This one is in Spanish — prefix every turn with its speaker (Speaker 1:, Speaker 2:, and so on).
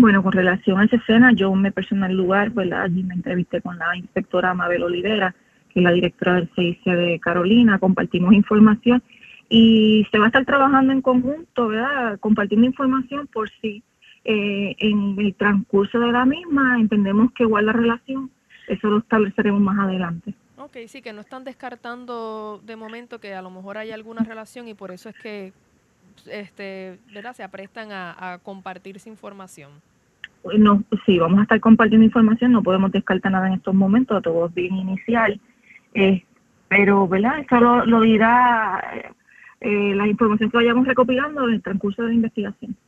Speaker 1: Bueno, con relación a esa escena, yo me personé al lugar, ¿verdad? Allí me entrevisté con la inspectora Mabel Olivera, que es la directora del CIC de Carolina, compartimos información y se va a estar trabajando en conjunto, ¿verdad? Compartiendo información por si en el transcurso de la misma entendemos que guarda relación, eso lo estableceremos más adelante.
Speaker 2: Ok, sí, que no están descartando de momento que a lo mejor hay alguna relación y por eso es que, ¿verdad? Se aprestan a compartirse información.
Speaker 1: No, sí, vamos a estar compartiendo información, no podemos descartar nada en estos momentos, todo es bien inicial, eh, pero, ¿verdad? Eso lo dirá la información que vayamos recopilando en el transcurso de la investigación.